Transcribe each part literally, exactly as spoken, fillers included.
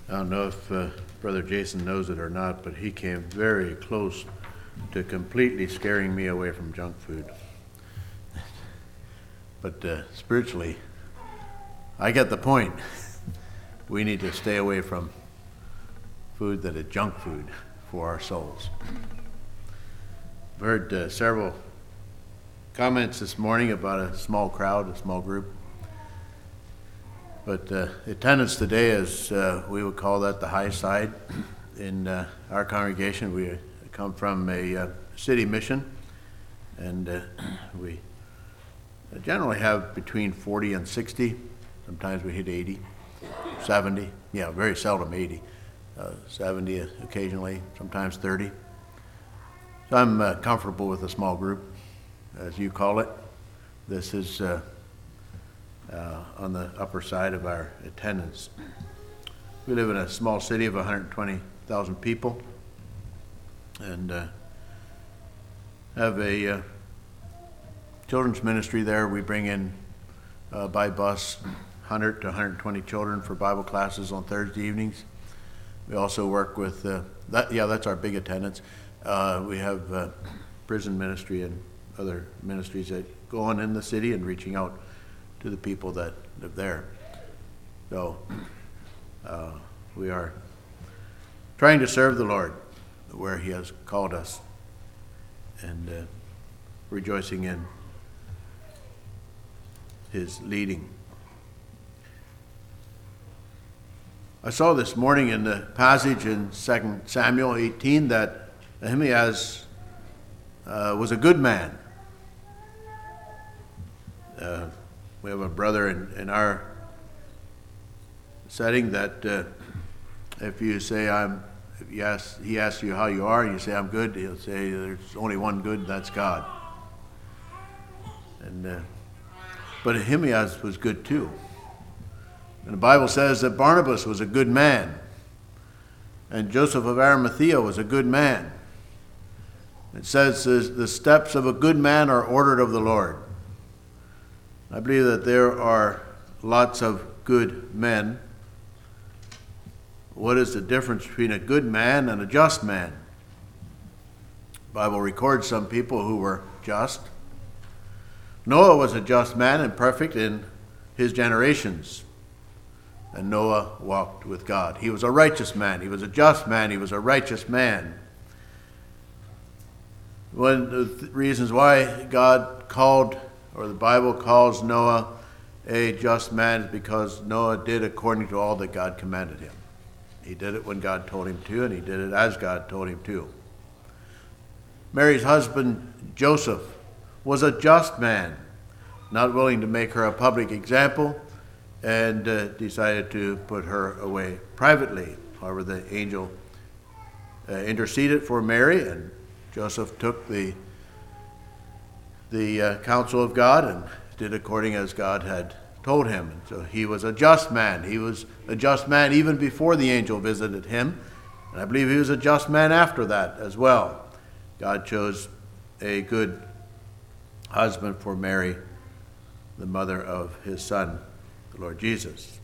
I don't know if uh, Brother Jason knows it or not, but he came very close to completely scaring me away from junk food. But uh, spiritually, I get the point. We need to stay away from food that is junk food for our souls. I've heard uh, several comments this morning about a small crowd, a small group. But uh, attendance today is, uh, we would call that the high side. In uh, our congregation, we come from a uh, city mission, and uh, we generally have between forty and sixty. Sometimes we hit eighty, seventy. Yeah, very seldom eighty. Uh, seventy occasionally, sometimes thirty. So I'm uh, comfortable with a small group, as you call it. This is uh, uh, on the upper side of our attendance. We live in a small city of one hundred twenty thousand people, and uh, have a uh, children's ministry there. We bring in uh, by bus one hundred to one hundred twenty children for Bible classes on Thursday evenings. We also work with, uh, that. yeah, that's our big attendance. Uh, we have uh, prison ministry and other ministries that go on in the city and reaching out to the people that live there. So uh, we are trying to serve the Lord where He has called us, and uh, rejoicing in His leading. I saw this morning in the passage in Second Samuel eighteen that Ahimaaz uh, was a good man. Uh, we have a brother in, in our setting that uh, if you say I'm, if you ask, he asks you how you are, and you say I'm good, he'll say there's only one good, and that's God. And uh, but Ahimaaz was good too. And the Bible says that Barnabas was a good man, and Joseph of Arimathea was a good man. It says the steps of a good man are ordered of the Lord. I believe that there are lots of good men. What is the difference between a good man and a just man? The Bible records some people who were just. Noah was a just man and perfect in his generations. And Noah walked with God. He was a righteous man. He was a just man. He was a righteous man. One of the reasons why God called, or the Bible calls Noah a just man, is because Noah did according to all that God commanded him. He did it when God told him to, and he did it as God told him to. Mary's husband, Joseph, was a just man, not willing to make her a public example, and uh, decided to put her away privately. However, the angel uh, interceded for Mary, and Joseph took the the uh, counsel of God and did according as God had told him. And so he was a just man. He was a just man even before the angel visited him, and I believe he was a just man after that as well. God chose a good husband for Mary, the mother of his son, the Lord Jesus.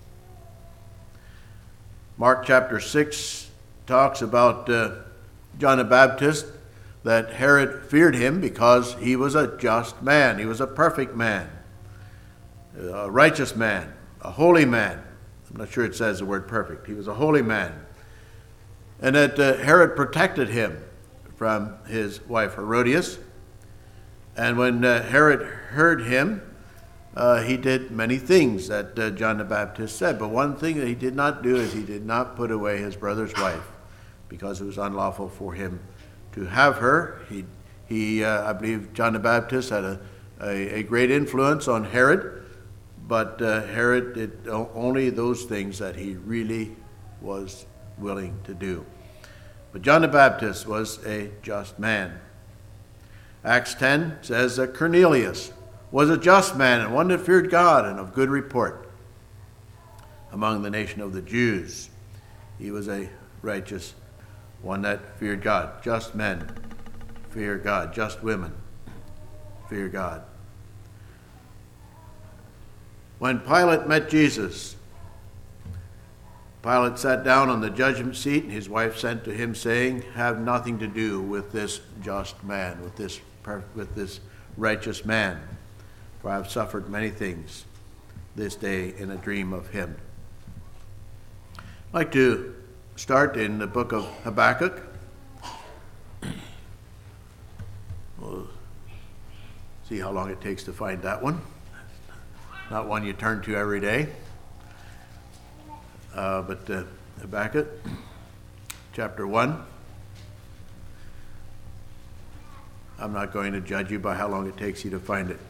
Mark chapter six talks about uh, John the Baptist, that Herod feared him because he was a just man. He was a perfect man, a righteous man, a holy man. I'm not sure it says the word perfect. He was a holy man. And that uh, Herod protected him from his wife Herodias. And when uh, Herod heard him, Uh, he did many things that uh, John the Baptist said, but one thing that he did not do is he did not put away his brother's wife, because it was unlawful for him to have her. He, he uh, I believe John the Baptist had a, a, a great influence on Herod, but uh, Herod did only those things that he really was willing to do. But John the Baptist was a just man. Acts ten says that Cornelius was a just man and one that feared God and of good report among the nation of the Jews. He was a righteous one that feared God. Just men fear God. Just women fear God. When Pilate met Jesus, Pilate sat down on the judgment seat, and his wife sent to him, saying, "Have nothing to do with this just man, with this with this righteous man, for I have suffered many things this day in a dream of him." I'd like to start in the book of Habakkuk. We'll see how long it takes to find that one. Not one you turn to every day. Uh, but uh, Habakkuk, chapter one. I'm not going to judge you by how long it takes you to find it.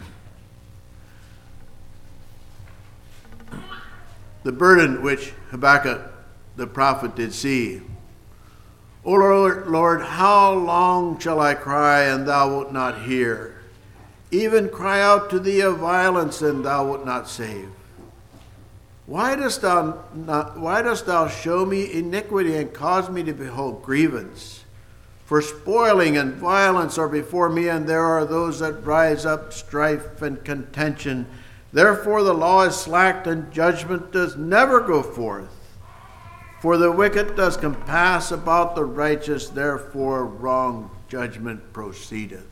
The burden which Habakkuk the prophet did see. O Lord, Lord, how long shall I cry, and thou wilt not hear? Even cry out to thee of violence, and thou wilt not save. Why dost thou not, why dost thou show me iniquity and cause me to behold grievance? For spoiling and violence are before me, and there are those that rise up strife and contention. Therefore the law is slacked, and judgment does never go forth. For the wicked does compass about the righteous, therefore wrong judgment proceedeth.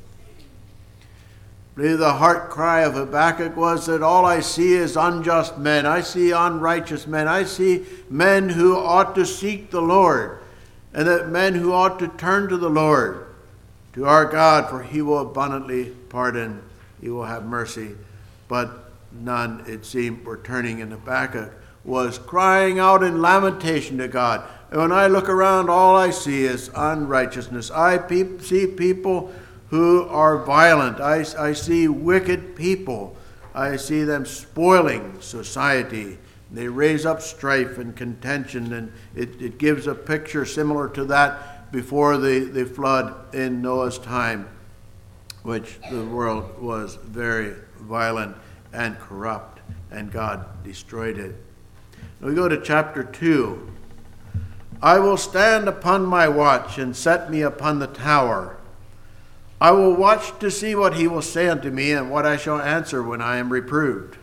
I believe the heart cry of Habakkuk was that all I see is unjust men. I see unrighteous men. I see men who ought to seek the Lord, and that men who ought to turn to the Lord, to our God, for he will abundantly pardon, he will have mercy. But none, it seemed, were turning, and Habakkuk was crying out in lamentation to God. And when I look around, all I see is unrighteousness. I pe- see people who are violent. I, I see wicked people. I see them spoiling society. They raise up strife and contention, and it, it gives a picture similar to that before the, the flood in Noah's time, which the world was very violent and corrupt, and God destroyed it. We go to chapter two. I will stand upon my watch, and set me upon the tower. I will watch to see what he will say unto me, and what I shall answer when I am reproved.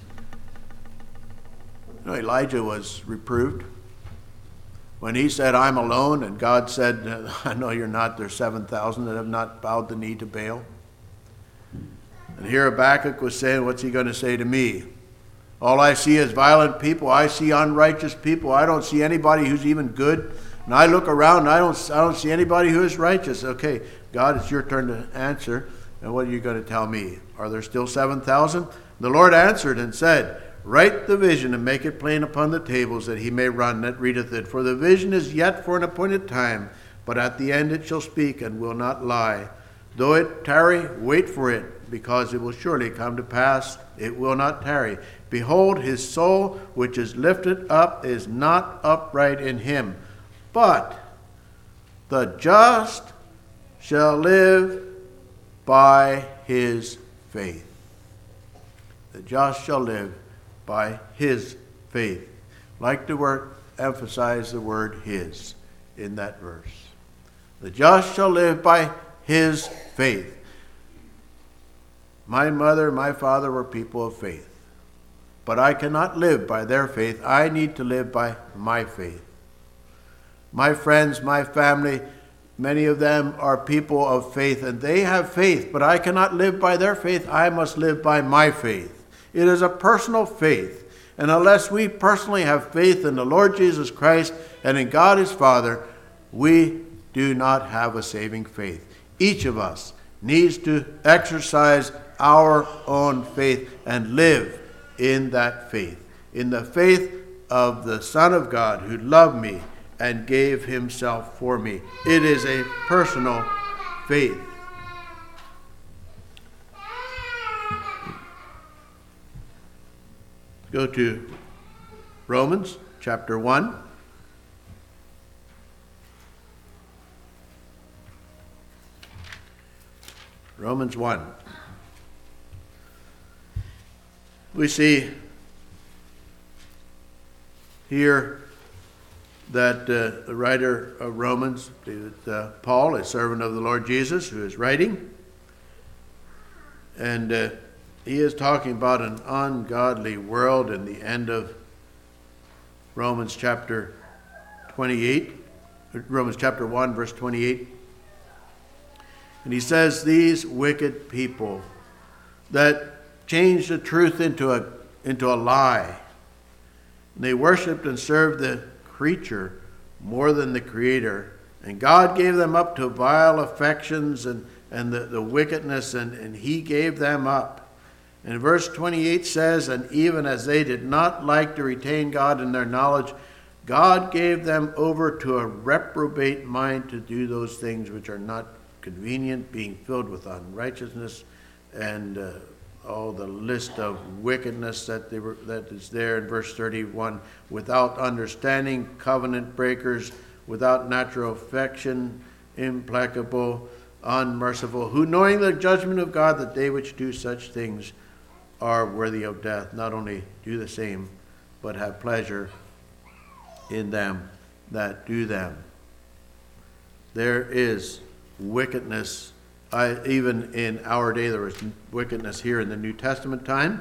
You know, Elijah was reproved when he said, I'm alone, and God said, I know you're not. There's seven thousand that have not bowed the knee to Baal. And here Habakkuk was saying, what's he going to say to me? All I see is violent people. I see unrighteous people. I don't see anybody who's even good. And I look around, and I don't, I don't see anybody who is righteous. Okay, God, it's your turn to answer. And what are you going to tell me? Are there still seven thousand? The Lord answered and said, write the vision and make it plain upon the tables, that he may run that readeth it. For the vision is yet for an appointed time, but at the end it shall speak and will not lie. Though it tarry, wait for it, because it will surely come to pass. It will not tarry. Behold, his soul which is lifted up is not upright in him. But the just shall live by his faith. The just shall live by his faith. I'd like to work, emphasize the word his in that verse. The just shall live by his faith. My mother, my father were people of faith. But I cannot live by their faith. I need to live by my faith. My friends, my family, many of them are people of faith, and they have faith, but I cannot live by their faith. I must live by my faith. It is a personal faith, and unless we personally have faith in the Lord Jesus Christ and in God his Father, we do not have a saving faith. Each of us needs to exercise our own faith and live in that faith, in the faith of the Son of God who loved me and gave himself for me. It is a personal faith. Go to Romans chapter one. Romans one. We see here that uh, the writer of Romans, uh, Paul, a servant of the Lord Jesus, who is writing, and uh, he is talking about an ungodly world and the end of Romans chapter twenty-eight, Romans chapter one, verse twenty-eight. And he says, these wicked people that changed the truth into a, into a lie, they worshiped and served the creature more than the Creator. And God gave them up to vile affections and, and the, the wickedness, and, and he gave them up. And verse twenty-eight says, and even as they did not like to retain God in their knowledge, God gave them over to a reprobate mind to do those things which are not convenient, being filled with unrighteousness and uh, all the list of wickedness that they were that is there in verse thirty-one. Without understanding, covenant breakers, without natural affection, implacable, unmerciful, who knowing the judgment of God, that they which do such things are worthy of death, not only do the same, but have pleasure in them that do them. There is wickedness, I, even in our day. There was wickedness here in the New Testament times,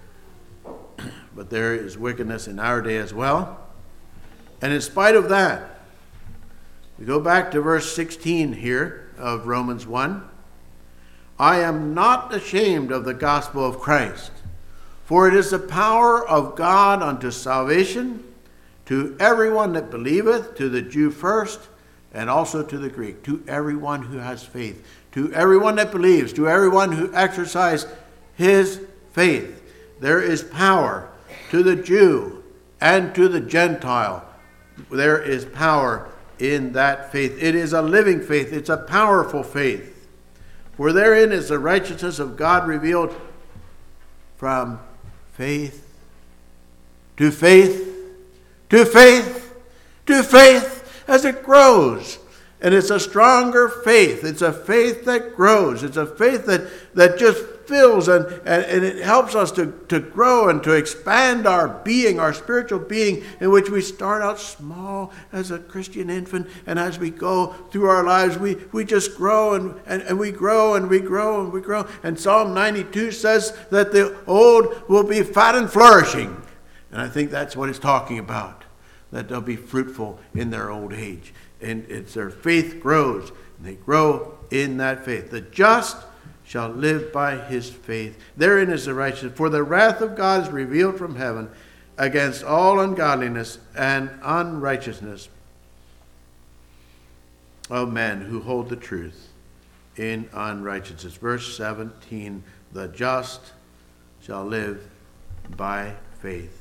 but there is wickedness in our day as well. And in spite of that, we go back to verse sixteen here of Romans one. I am not ashamed of the gospel of Christ, for it is the power of God unto salvation to everyone that believeth, to the Jew first, and also to the Greek, to everyone who has faith, to everyone that believes, to everyone who exercises his faith. There is power to the Jew and to the Gentile. There is power in that faith. It is a living faith. It's a powerful faith. For therein is the righteousness of God revealed from faith to faith to faith to faith, as it grows. And it's a stronger faith. It's a faith that grows. It's a faith that, that just fills and, and, and it helps us to, to grow and to expand our being, our spiritual being, in which we start out small as a Christian infant, and as we go through our lives, we, we just grow and, and, and we grow and we grow and we grow. And Psalm ninety-two says that the old will be fat and flourishing. And I think that's what it's talking about, that they'll be fruitful in their old age. And it's their faith grows, and they grow in that faith. The just shall live by his faith. Therein is the righteous. For the wrath of God is revealed from heaven against all ungodliness and unrighteousness of men who hold the truth in unrighteousness. Verse seventeen, the just shall live by faith.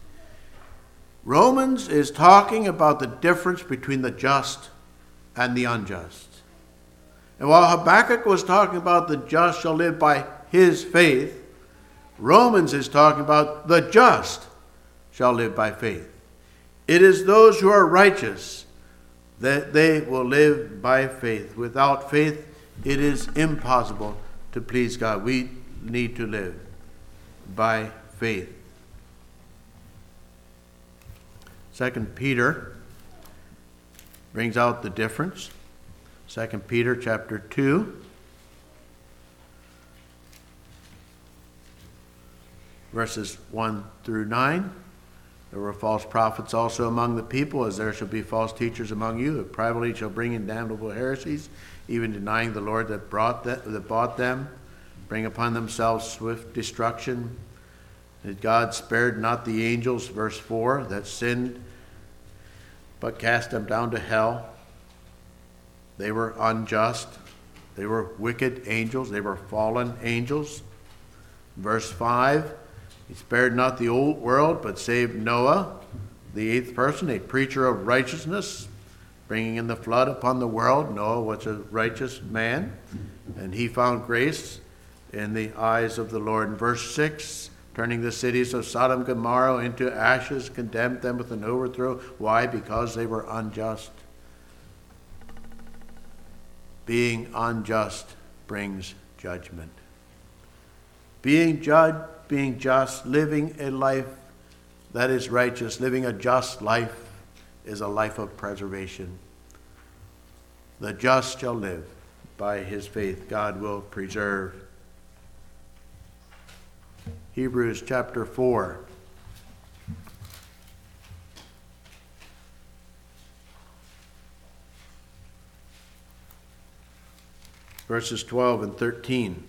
Romans is talking about the difference between the just and the unjust. And while Habakkuk was talking about the just shall live by his faith, Romans is talking about the just shall live by faith. It is those who are righteous that they will live by faith. Without faith, it is impossible to please God. We need to live by faith. Second Peter brings out the difference. Second Peter chapter two, verses one through nine. There were false prophets also among the people, as there shall be false teachers among you, who privately shall bring in damnable heresies, even denying the Lord that brought them, that bought them, bring upon themselves swift destruction. That God spared not the angels, verse four, that sinned, but cast them down to hell. They were unjust. They were wicked angels. They were fallen angels. Verse five, he spared not the old world, but saved Noah, the eighth person, a preacher of righteousness, bringing in the flood upon the world. Noah was a righteous man, and he found grace in the eyes of the Lord. In verse six, turning the cities of Sodom and Gomorrah into ashes, condemned them with an overthrow. Why? Because they were unjust. Being unjust brings judgment. Being judged, being just, living a life that is righteous, living a just life is a life of preservation. The just shall live by his faith. God will preserve. Hebrews chapter four. verses twelve and thirteen.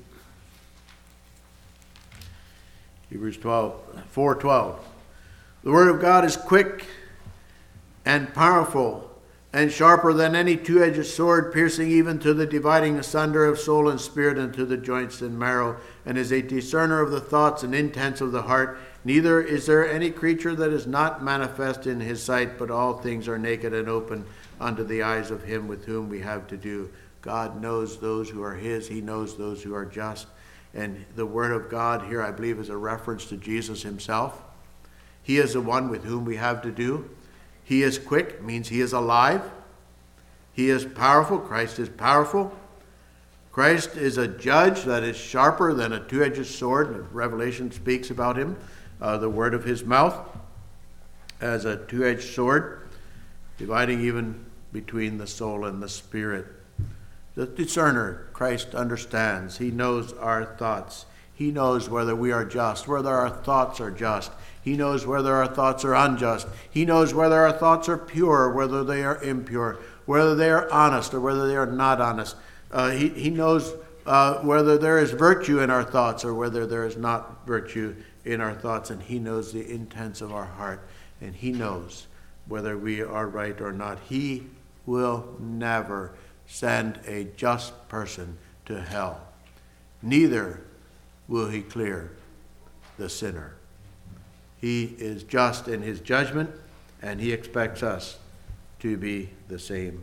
Hebrews twelve, four twelve. The word of God is quick and powerful and sharper than any two-edged sword, piercing even to the dividing asunder of soul and spirit and to the joints and marrow, and is a discerner of the thoughts and intents of the heart. Neither is there any creature that is not manifest in his sight, but all things are naked and open unto the eyes of him with whom we have to do. God knows those who are his. He knows those who are just. And the word of God here, I believe, is a reference to Jesus himself. He is the one with whom we have to do. He is quick, means he is alive. He is powerful. Christ is powerful. Christ is a judge that is sharper than a two-edged sword. Revelation speaks about him. Uh, the word of his mouth as a two-edged sword, dividing even between the soul and the spirit. The discerner, Christ understands. He knows our thoughts. He knows whether we are just, whether our thoughts are just. He knows whether our thoughts are unjust. He knows whether our thoughts are pure, whether they are impure, whether they are honest or whether they are not honest. Uh, he, he knows uh, whether there is virtue in our thoughts or whether there is not virtue in our thoughts. And he knows the intents of our heart. And he knows whether we are right or not. He will never send a just person to hell. Neither will he clear the sinner. He is just in his judgment, and he expects us to be the same.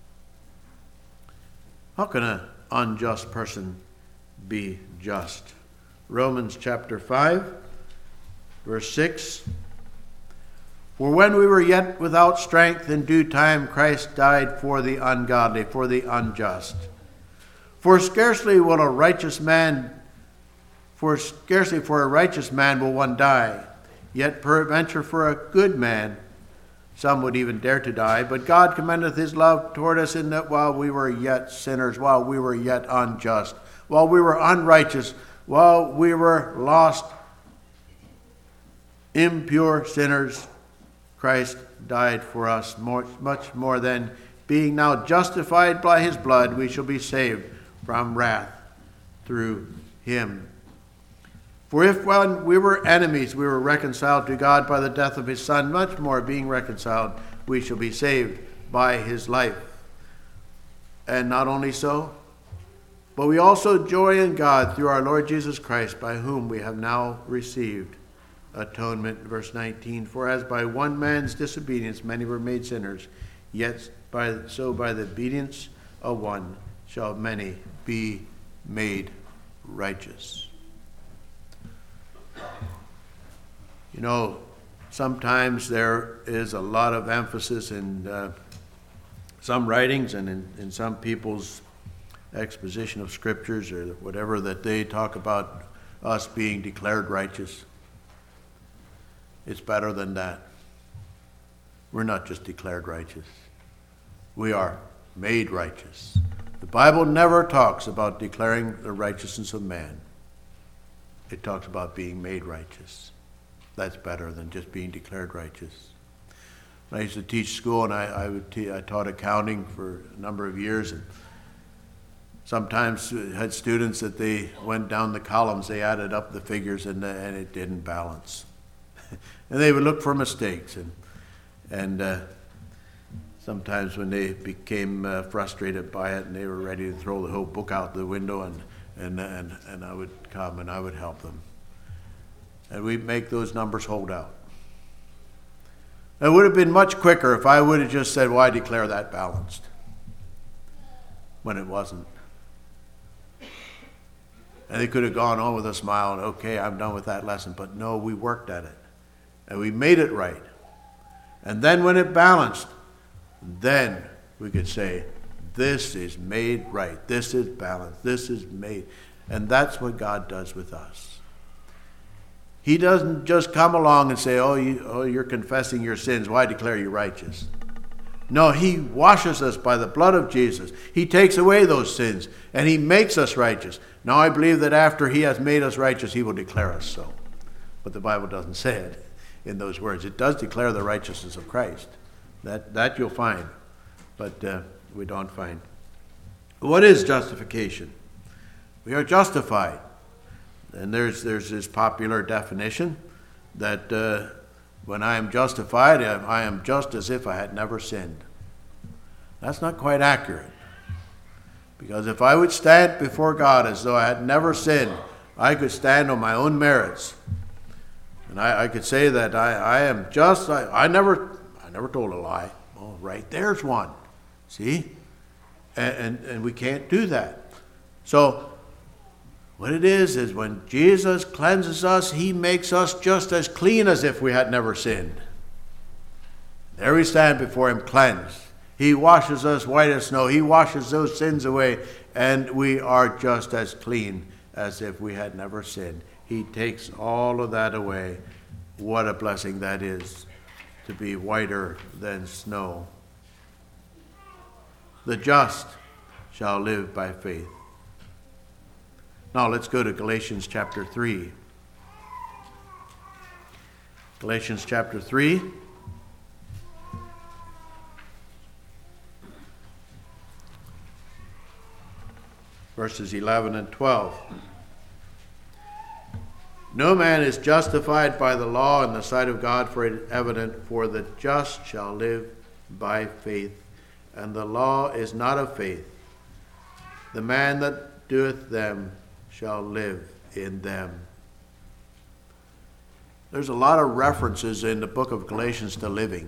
How can an unjust person be just? Romans chapter five, verse six. For when we were yet without strength, in due time Christ died for the ungodly, for the unjust. For scarcely will a righteous man, for scarcely for a righteous man will one die, yet peradventure for a good man some would even dare to die. But God commendeth his love toward us in that while we were yet sinners, while we were yet unjust, while we were unrighteous, while we were lost, impure sinners, Christ died for us. More, much more than being now justified by his blood, we shall be saved from wrath through him. For if when we were enemies, we were reconciled to God by the death of his Son, much more being reconciled, we shall be saved by his life. And not only so, but we also joy in God through our Lord Jesus Christ, by whom we have now received atonement. Verse nineteen, for as by one man's disobedience many were made sinners, yet by so by the obedience of one shall many be made righteous. You know, sometimes there is a lot of emphasis in uh, some writings and in, in some people's exposition of scriptures or whatever, that they talk about us being declared righteous. It's better than that. We're not just declared righteous. We are made righteous. The Bible never talks about declaring the righteousness of man. It talks about being made righteous. That's better than just being declared righteous. When I used to teach school, and I, I, would te- I taught accounting for a number of years, and sometimes had students that they went down the columns, they added up the figures, and, and it didn't balance. And they would look for mistakes, and and uh, sometimes when they became uh, frustrated by it, and they were ready to throw the whole book out the window, and and and and I would come and I would help them, and we'd make those numbers hold out. It would have been much quicker if I would have just said, "Well, I declare that balanced," when it wasn't. And they could have gone on with a smile and, okay, I'm done with that lesson. But no, we worked at it. And we made it right. And then when it balanced, then we could say, this is made right. This is balanced. This is made. And that's what God does with us. He doesn't just come along and say, oh, you, oh you're confessing your sins. Well, I declare you righteous. No, he washes us by the blood of Jesus. He takes away those sins, and he makes us righteous. Now, I believe that after he has made us righteous, he will declare us so. But the Bible doesn't say it in those words. It does declare the righteousness of Christ. That, that you'll find, but uh, we don't find What is justification? We are justified. And there's, there's this popular definition that uh, when I am justified, I am just as if I had never sinned. That's not quite accurate. Because if I would stand before God as though I had never sinned, I could stand on my own merits. And I, I could say that I, I am just, I, I never I never told a lie. Oh, right, there's one. See? And, and, and we can't do that. So, what it is, is when Jesus cleanses us, he makes us just as clean as if we had never sinned. There we stand before him cleansed. He washes us white as snow. He washes those sins away, and we are just as clean as if we had never sinned. He takes all of that away. What a blessing that is, to be whiter than snow. The just shall live by faith. Now let's go to Galatians chapter three. Galatians chapter three. Verses eleven and twelve. No man is justified by the law in the sight of God, for it is evident, for the just shall live by faith. And the law is not of faith. The man that doeth them shall live in them. There's a lot of references in the book of Galatians to living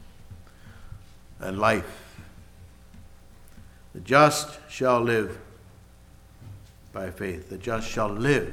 and life. The just shall live by faith. The just shall live.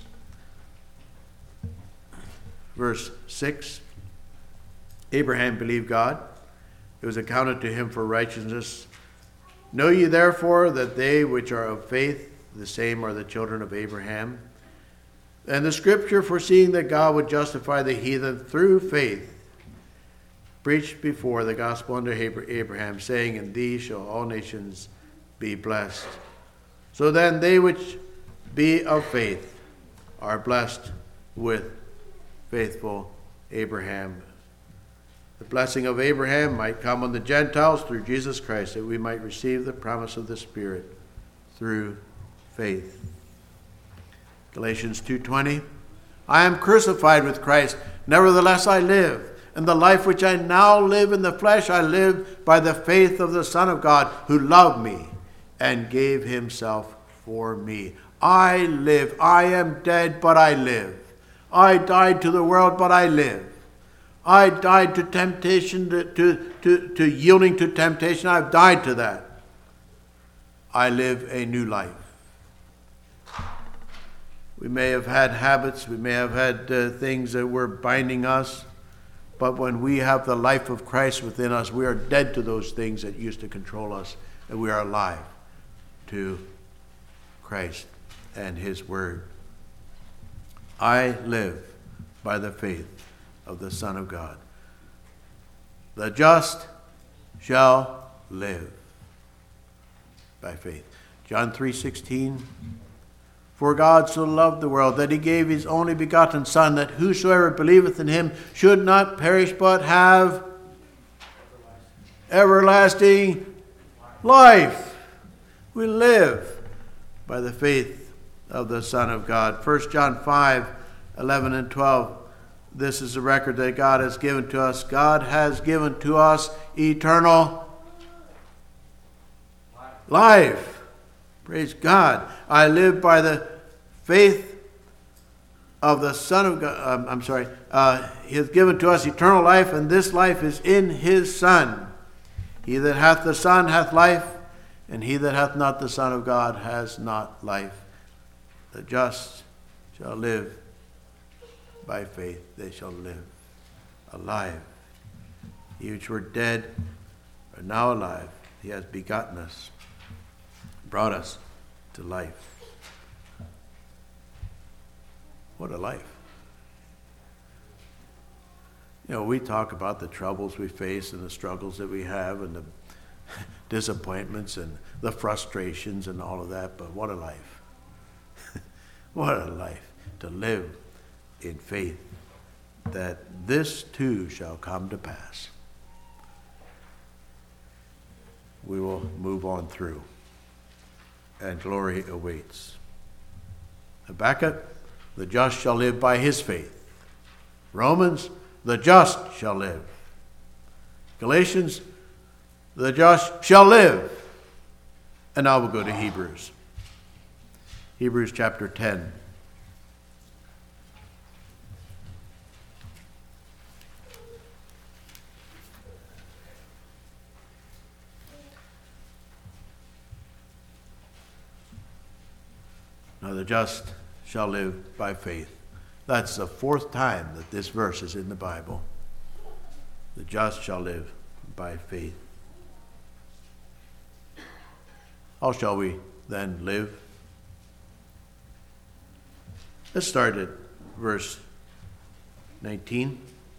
Verse six, Abraham believed God. It was accounted to him for righteousness. Know ye therefore that they which are of faith, the same are the children of Abraham. And the scripture, foreseeing that God would justify the heathen through faith, preached before the gospel unto Abraham, saying, in thee shall all nations be blessed. So then they which be of faith are blessed with faithful Abraham. The blessing of Abraham might come on the Gentiles through Jesus Christ, that we might receive the promise of the Spirit through faith. Galatians two twenty, I am crucified with Christ, nevertheless I live. And the life which I now live in the flesh, I live by the faith of the Son of God, who loved me and gave himself for me. I live. I am dead, but I live. I died to the world, but I live. I died to temptation, to, to, to, to yielding to temptation. I've died to that. I live a new life. We may have had habits, we may have had uh, things that were binding us, but when we have the life of Christ within us, we are dead to those things that used to control us, and we are alive to Christ and his word. I live by the faith of the Son of God. The just shall live by faith. John three sixteen. For God so loved the world that he gave his only begotten Son, that whosoever believeth in him should not perish but have everlasting life. We live by the faith of the Son of God. First John five eleven and twelve. This is the record that God has given to us. God has given to us eternal life. Praise God. I live by the faith of the Son of God. Um, I'm sorry. Uh, he has given to us eternal life, and this life is in his Son. He that hath the Son hath life, and he that hath not the Son of God has not life. The just shall live by faith. They shall live alive. Ye which were dead are now alive. He has begotten us, brought us to life. What a life. You know, we talk about the troubles we face and the struggles that we have and the disappointments and the frustrations and all of that, but what a life. What a life to live in faith that this too shall come to pass. We will move on through. and glory awaits. Habakkuk, the just shall live by his faith. Romans, the just shall live. Galatians, the just shall live. And now we'll go to Hebrews. Hebrews chapter ten. Now the just shall live by faith. That's the fourth time that this verse is in the Bible. The just shall live by faith. How shall we then live? Let's start at verse nineteen.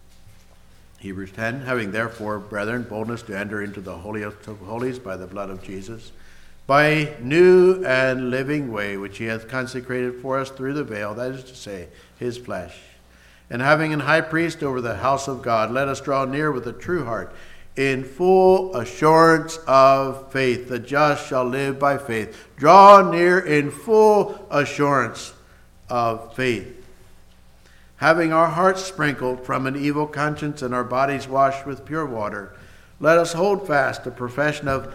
Hebrews ten. Having therefore, brethren, boldness to enter into the holiest of holies by the blood of Jesus, by a new and living way which he hath consecrated for us through the veil, that is to say, his flesh. And having an high priest over the house of God, let us draw near with a true heart, in full assurance of faith. The just shall live by faith. Draw near in full assurance of faith. Having our hearts sprinkled from an evil conscience and our bodies washed with pure water, let us hold fast the profession of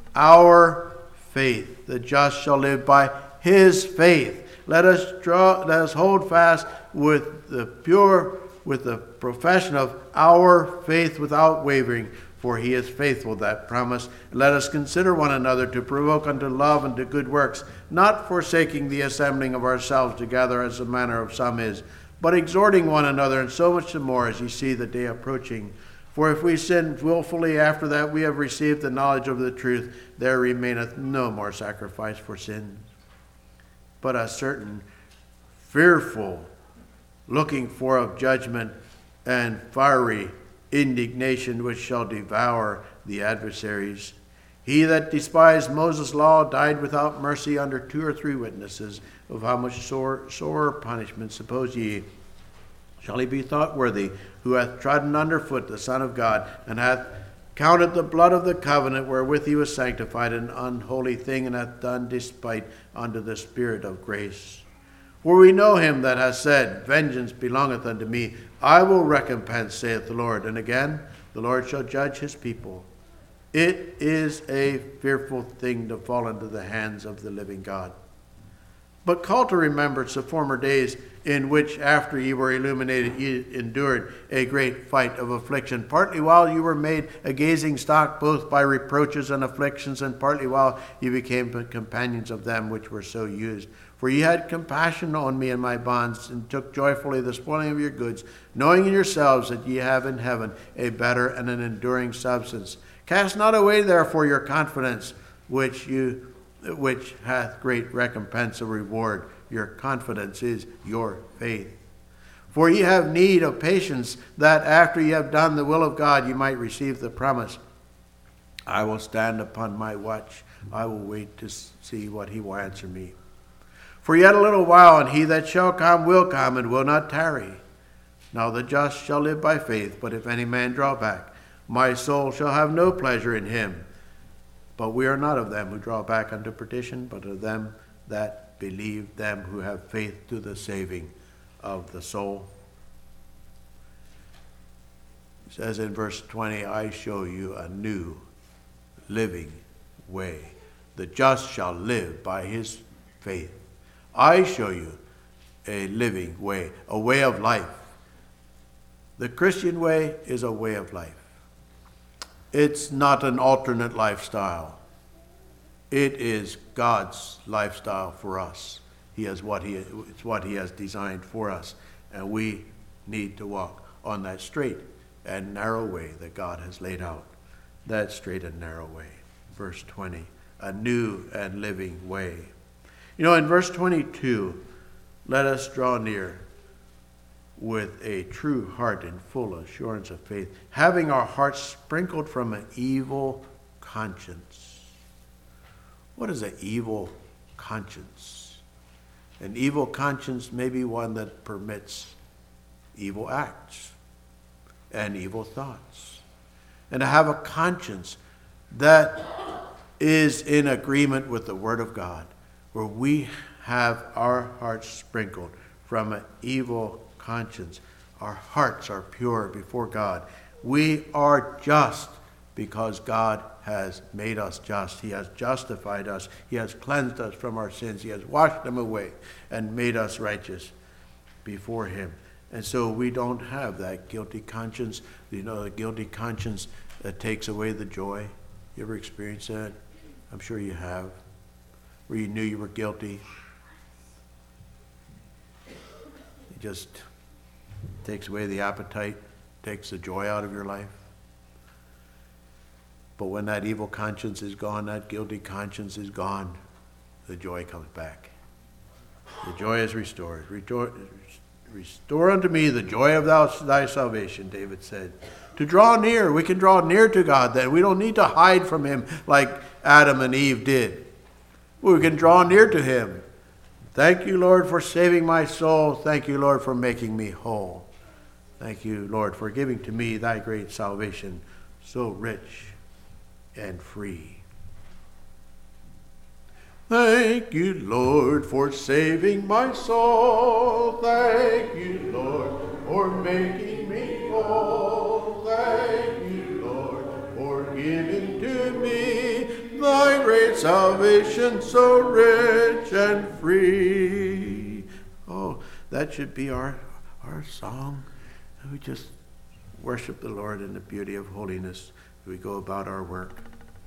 our faith. The just shall live by his faith. Let us draw, let us hold fast with the pure, with the profession of our faith without wavering, for he is faithful that promise. Let us consider one another to provoke unto love and to good works, not forsaking the assembling of ourselves together as the manner of some is, but exhorting one another, and so much the more as ye see the day approaching. For if we sin willfully after that we have received the knowledge of the truth, there remaineth no more sacrifice for sins, but a certain fearful looking for of judgment and fiery indignation which shall devour the adversaries. He that despised Moses' law died without mercy under two or three witnesses. Of how much sore, sore punishment, suppose ye, shall he be thought worthy, who hath trodden under foot the Son of God, and hath counted the blood of the covenant wherewith he was sanctified an unholy thing, and hath done despite unto the Spirit of grace? For we know him that hath said, Vengeance belongeth unto me, I will recompense, saith the Lord. And again, the Lord shall judge his people. It is a fearful thing to fall into the hands of the living God. But call to remembrance the former days, in which after ye were illuminated ye endured a great fight of affliction, partly while you were made a gazing stock both by reproaches and afflictions, and partly while ye became companions of them which were so used. For ye had compassion on me in my bonds, and took joyfully the spoiling of your goods, knowing in yourselves that ye have in heaven a better and an enduring substance. Cast not away therefore your confidence, which you which hath great recompense of reward. Your confidence is your faith. For ye have need of patience, that after ye have done the will of God, ye might receive the promise. I will stand upon my watch. I will wait to see what he will answer me. For yet a little while, and he that shall come will come, and will not tarry. Now the just shall live by faith, but if any man draw back, my soul shall have no pleasure in him. But we are not of them who draw back unto perdition, but of them that believe, them who have faith to the saving of the soul. It says in verse twenty, I show you a new living way. The just shall live by his faith. I show you a living way, a way of life. The Christian way is a way of life. It's not an alternate lifestyle. It is God's lifestyle for us. He has what he, it's what he has designed for us. And we need to walk on that straight and narrow way that God has laid out. That straight and narrow way. Verse twenty, a new and living way. You know, in verse twenty-two, let us draw near with a true heart and full assurance of faith, having our hearts sprinkled from an evil conscience. What is an evil conscience? An evil conscience may be one that permits evil acts and evil thoughts. And to have a conscience that is in agreement with the Word of God, where we have our hearts sprinkled from an evil conscience. Our hearts are pure before God. We are just because God has made us just. He has justified us. He has cleansed us from our sins. He has washed them away and made us righteous before him. And so we don't have that guilty conscience. You know, the guilty conscience that takes away the joy. You ever experienced that? I'm sure you have. Where you knew you were guilty. It just takes away the appetite, takes the joy out of your life. But when that evil conscience is gone, that guilty conscience is gone, the joy comes back. The joy is restored. Restore, restore unto me the joy of thou, thy salvation, David said. To draw near, we can draw near to God then. We don't need to hide from him like Adam and Eve did. We can draw near to him. Thank you, Lord, for saving my soul. Thank you, Lord, for making me whole. Thank you, Lord, for giving to me thy great salvation, so rich and free. Thank you, Lord, for saving my soul. Thank you, Lord, for making me whole. Thank you, Lord, for giving to me thy great salvation, so rich and free. Oh, that should be our, our song. We just worship the Lord in the beauty of holiness as we go about our work.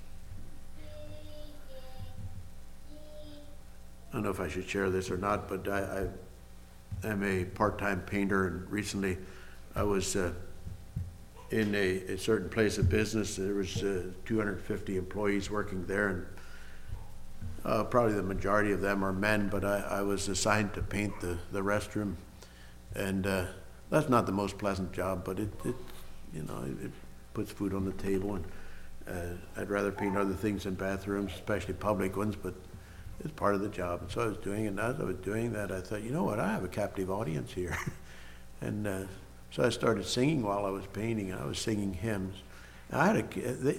I don't know if I should share this or not, but I, I am a part-time painter, and recently I was uh, in a, a certain place of business. There was uh, two hundred fifty employees working there, and uh, probably the majority of them are men, but I, I was assigned to paint the, the restroom, and uh, that's not the most pleasant job, but it, it you know, it, it puts food on the table, and uh, I'd rather paint other things in bathrooms, especially public ones, but it's part of the job. And so I was doing it, and as I was doing that, I thought, you know what, I have a captive audience here. and uh, so I started singing while I was painting, and I was singing hymns. And I had a, they,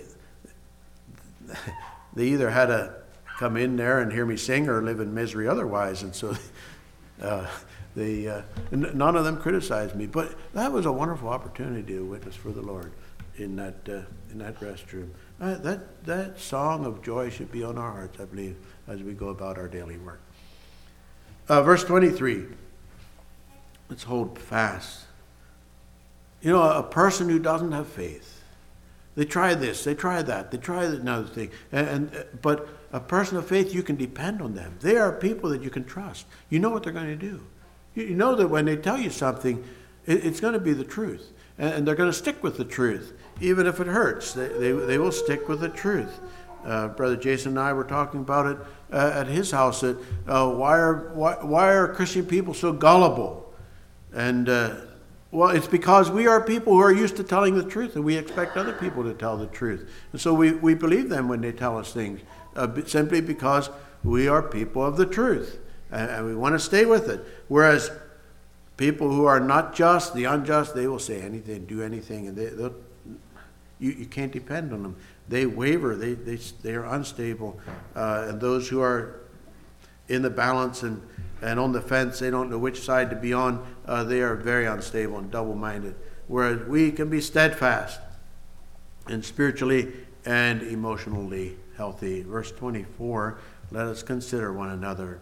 they either had to come in there and hear me sing or live in misery otherwise, and so uh, they, uh, none of them criticized me. But that was a wonderful opportunity to witness for the Lord in that uh, in that restroom. Uh, that that song of joy should be on our hearts, I believe, as we go about our daily work. Uh, verse twenty-three. Let's hold fast. You know, a person who doesn't have faith, they try this, they try that, they try another thing, and, and but a person of faith, you can depend on them. They are people that you can trust. You know what they're going to do. You, you know that when they tell you something, it, it's going to be the truth, and, and they're going to stick with the truth, even if it hurts. They they, they will stick with the truth. Uh, Brother Jason and I were talking about it uh, at his house. That uh, why are why, why are Christian people so gullible? And uh, well, it's because we are people who are used to telling the truth, and we expect other people to tell the truth. And so we, we believe them when they tell us things, uh, simply because we are people of the truth, and, and we want to stay with it. Whereas people who are not just, the unjust, they will say anything, do anything, and they they'll, you you can't depend on them. They waver, they they they are unstable, uh, and those who are in the balance and and on the fence, they don't know which side to be on. Uh, they are very unstable and double-minded. Whereas we can be steadfast and spiritually and emotionally healthy. Verse twenty-four, let us consider one another.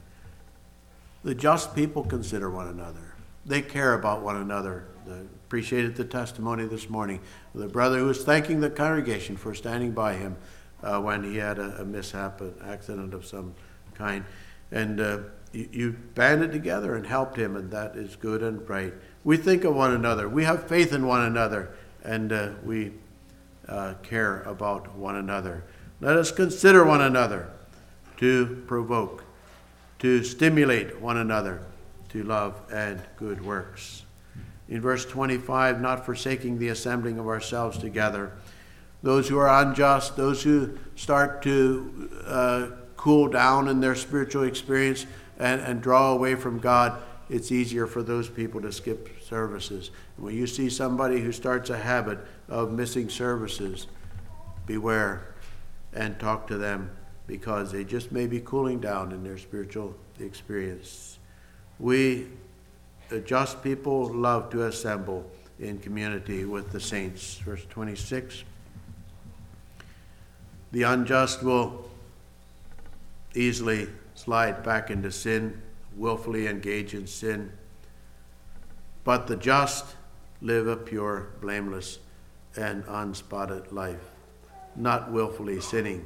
The just people consider one another. They care about one another. I appreciated the testimony this morning. The brother who was thanking the congregation for standing by him uh, when he had a, a mishap, an accident of some kind. And uh, you, you banded together and helped him, and that is good and right. We think of one another. We have faith in one another, and uh, we uh, care about one another. Let us consider one another to provoke, to stimulate one another to love and good works. In verse twenty-five, not forsaking the assembling of ourselves together. Those who are unjust, those who start to uh, cool down in their spiritual experience and, and draw away from God, it's easier for those people to skip services. And when you see somebody who starts a habit of missing services, beware and talk to them, because they just may be cooling down in their spiritual experience. We, the just people, love to assemble in community with the saints. Verse twenty-six. The unjust will easily slide back into sin, willfully engage in sin, but the just live a pure, blameless, and unspotted life, not willfully sinning.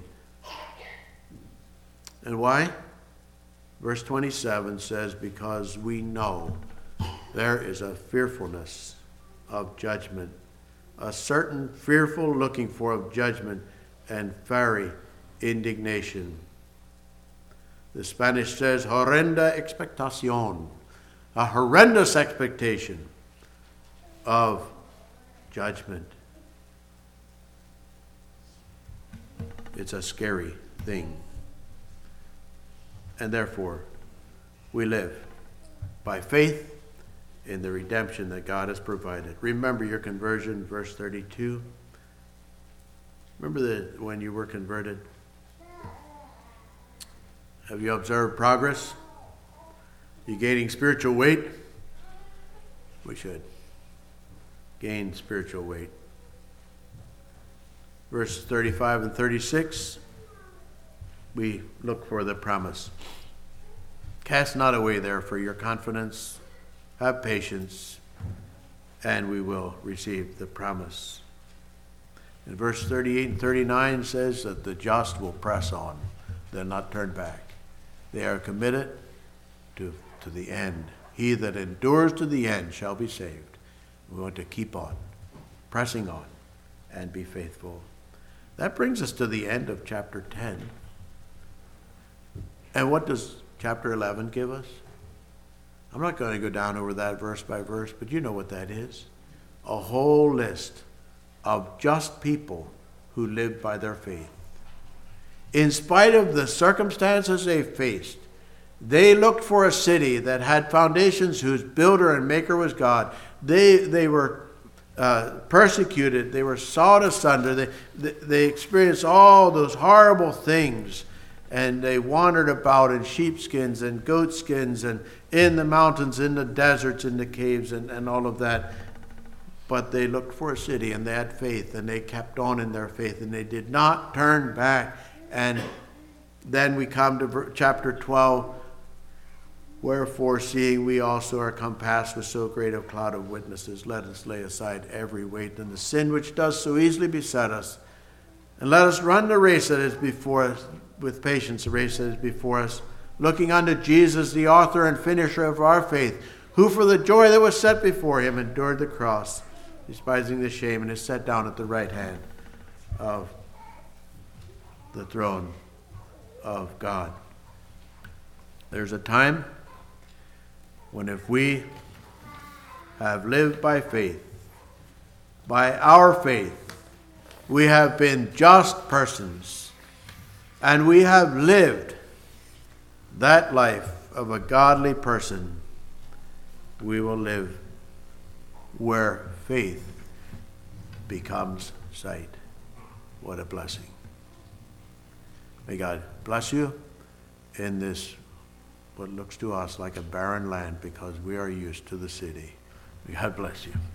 And why? Verse twenty-seven says, because we know there is a fearfulness of judgment, a certain fearful looking for of judgment and fiery indignation. The Spanish says, horrenda expectación, a horrendous expectation of judgment. It's a scary thing. And therefore, we live by faith in the redemption that God has provided. Remember your conversion, verse thirty-two. Remember the, when you were converted? Have you observed progress? You gaining spiritual weight? We should gain spiritual weight. Verse thirty-five and thirty-six, we look for the promise. Cast not away therefore your confidence, have patience, and we will receive the promise. And verse thirty-eight and thirty-nine says that the just will press on. They'll not turn back. They are committed to, to the end. He that endures to the end shall be saved. We want to keep on, pressing on, and be faithful. That brings us to the end of chapter ten. And what does chapter eleven give us? I'm not going to go down over that verse by verse, but you know what that is. A whole list of just people who lived by their faith. In spite of the circumstances they faced, they looked for a city that had foundations whose builder and maker was God. They, they were uh, persecuted. They were sawed asunder. They, they, they experienced all those horrible things. And they wandered about in sheepskins and goatskins and in the mountains, in the deserts, in the caves, and, and all of that. But they looked for a city, and they had faith, and they kept on in their faith, and they did not turn back. And then we come to chapter twelve. Wherefore, seeing we also are compassed with so great a cloud of witnesses, let us lay aside every weight and the sin which does so easily beset us, and let us run the race that is before us, with patience, the race that is before us, looking unto Jesus, the author and finisher of our faith, who for the joy that was set before him endured the cross, despising the shame, and is set down at the right hand of the throne of God. There's a time when if we have lived by faith, by our faith, we have been just persons, and we have lived that life of a godly person, we will live where faith becomes sight. What a blessing. May God bless you in this, what looks to us like a barren land, because we are used to the city. May God bless you.